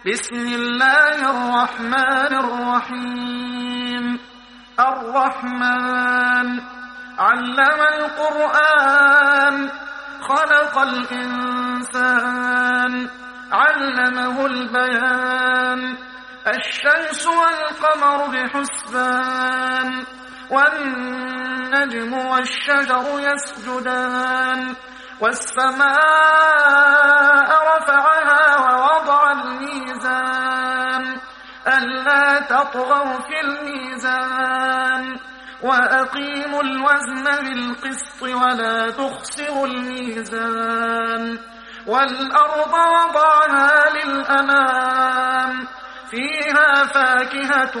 بسم الله الرحمن الرحيم. الرحمن علم القرآن، خلق الإنسان، علمه البيان. الشمس والقمر بحسبان، والنجم والشجر يسجدان. والسماء رفعها ووضع الميزان، ألا تطغوا في الميزان، وأقيموا الوزن بالقسط ولا تخسروا الميزان. والأرض وضعها للأنام، فيها فاكهة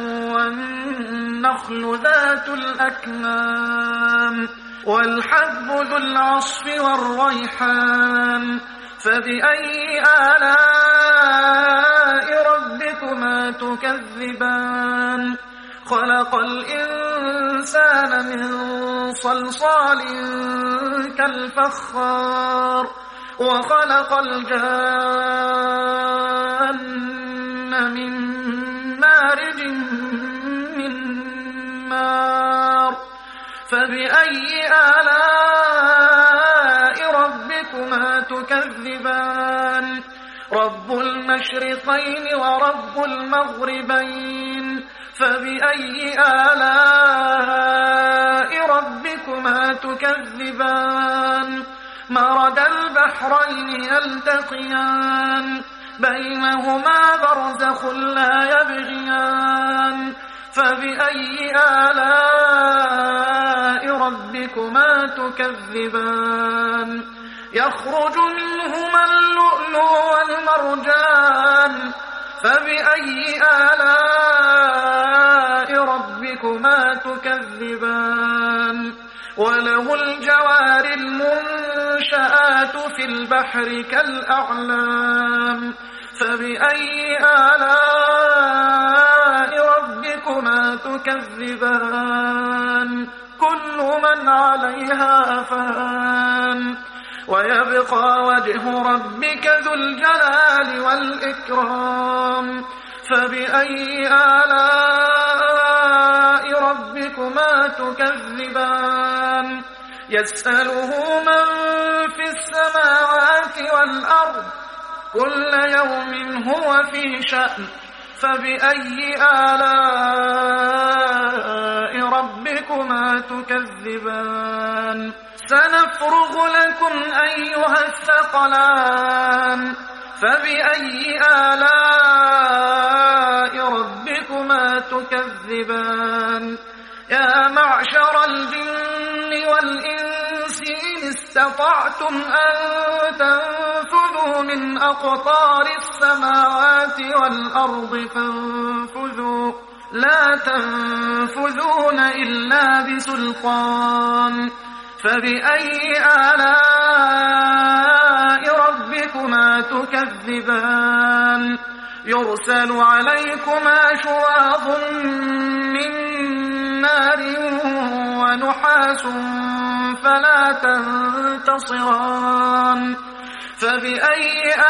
والنخل ذات الأكمام، والحب ذو العصف والريحان. فبأي آلاء ربكما تكذبان؟ خلق الإنسان من صلصال كالفخار، وخلق الجان من مارج من نار. فبأي آلاء ربكما تكذبان؟ رب المشرقين ورب المغربين. فبأي آلاء ربكما تكذبان؟ مرج البحرين يلتقيان، بينهما برزخ لا يبغيان. فبأي آلاء ربكما تكذبان؟ يخرج منهما اللؤلؤ والمرجان. فبأي آلاء ربكما تكذبان؟ وله الجوار المنشآت في البحر كالأعلام. فبأي آلاء ربكما تكذبان؟ كل من عليها فان، ويبقى وجه ربك ذو الجلال والإكرام. فبأي آلاء ربكما تكذبان؟ يسأله من في السماوات والأرض، كل يوم هو في شأن. فبأي آلاء ربكما تكذبان؟ سنفرغ لكم أيها الثقلان. فبأي آلاء ربكما تكذبان؟ يا معشر الجن والإنس إن استطعتم أن تنفذوا من أقطار السماوات والأرض فانفذوا، لا تنفذون إلا بسلطان. فبأي آلاء ربكما تكذبان؟ يرسل عليكما شواظ من نار ونحاس فلا تنتصران. فبأي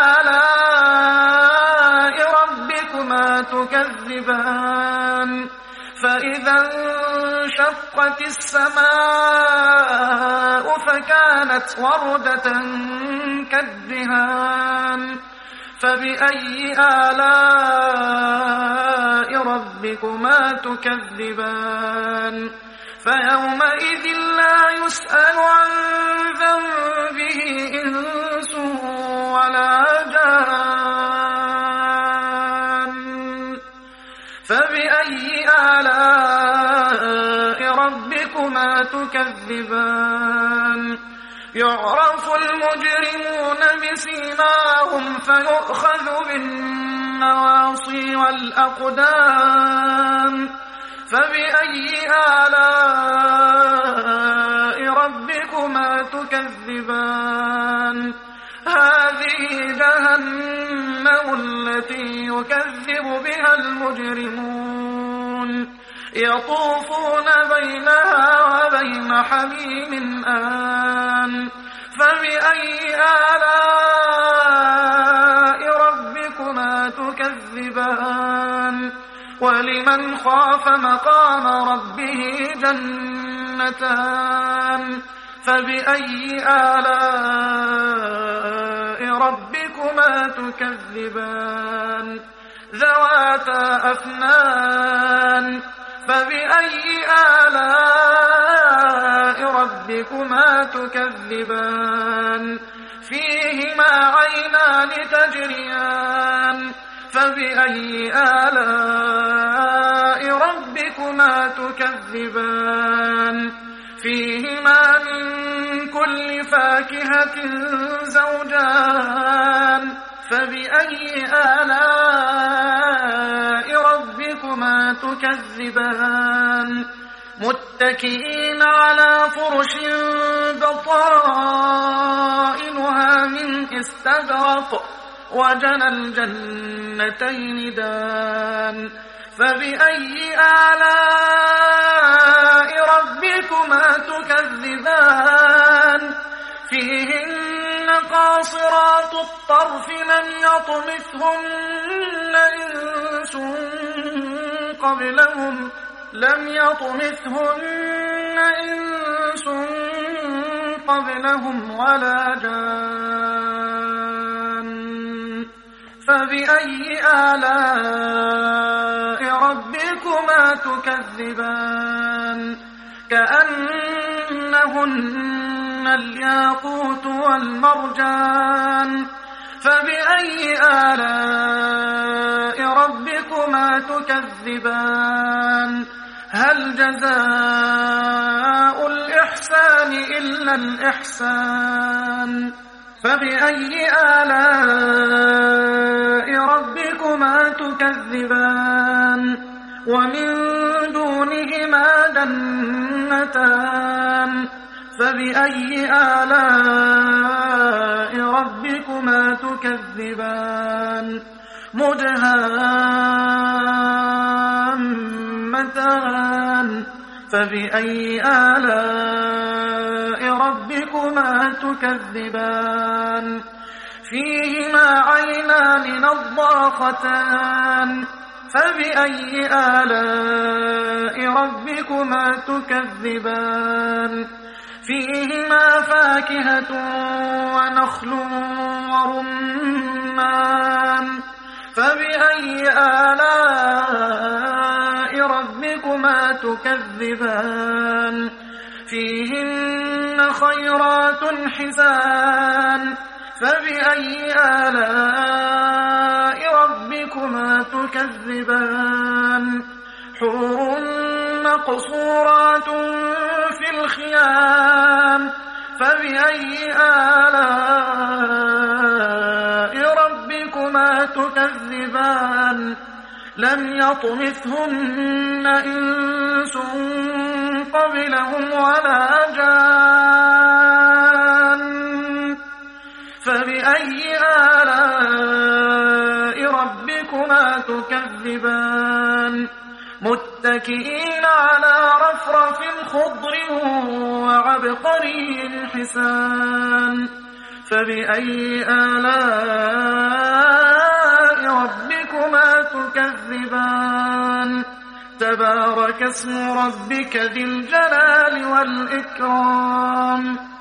آلاء ربكما تكذبان؟ فإذا انشقت السماء فكانت وردة كالدهان. فبأي آلاء ربكما تكذبان؟ فيومئذ لا يسأل عن ذنبه إنس ولا جان. فبأي آلاء ربكما تكذبان؟ يعرف المجرمون بسيماهم فيؤخذ بالنواصي والأقدام. فبأي آلاء ربكما تكذبان؟ هذه جهنم التي يكذب بها المجرمون، يطوفون بينها وبين حميم آن. فبأي آلاء ربكما تكذبان ولمن خاف مقام ربه جنتان فبأي آلاء ربكما تكذبان ذواتا أفنان فبأي آلاء ربكما تكذبان فيهما عينان تجريان فبأي آلاء ربكما تكذبان فيهما من كل فاكهة زوجان فبأي آلاء ربكما تكذبان متكئين على فرش بطائنها من استبرق وجنى الجنتين دان فبأي آلاء ربكما تكذبان فيهن قاصرات الطرف لم يطمثهن إنس قبلهم ولا جان فبأي آلاء ربكما تكذبان كأنهن الياقوت والمرجان فبأي آلاء ربكما تكذبان هل جزاء الإحسان إلا الإحسان فبأي آلاء ربكما تكذبان ومن دونهما جنتان فبأي آلاء ربكما تكذبان مدهامتان فبأي آلاء ربكما تكذبان فيهما عينان نضاختان فبأي آلاء ربكما تكذبان فيهما فاكهة ونخل ورمان فبأي آلاء ربكما تكذبان فيهن خيرات حسان فبأي آلاء ربكما تكذبان حور مقصورات في الخيام فبأي آلاء ربكما تكذبان لم يطمثهن إنس قبلهم ولا جان فبأي آلاء ربكما تكذبان متكئين على رفرف خضر وعبقري حسان فبأي آلاء ربكما تكذبان تبارك اسم ربك ذي الجلال والإكرام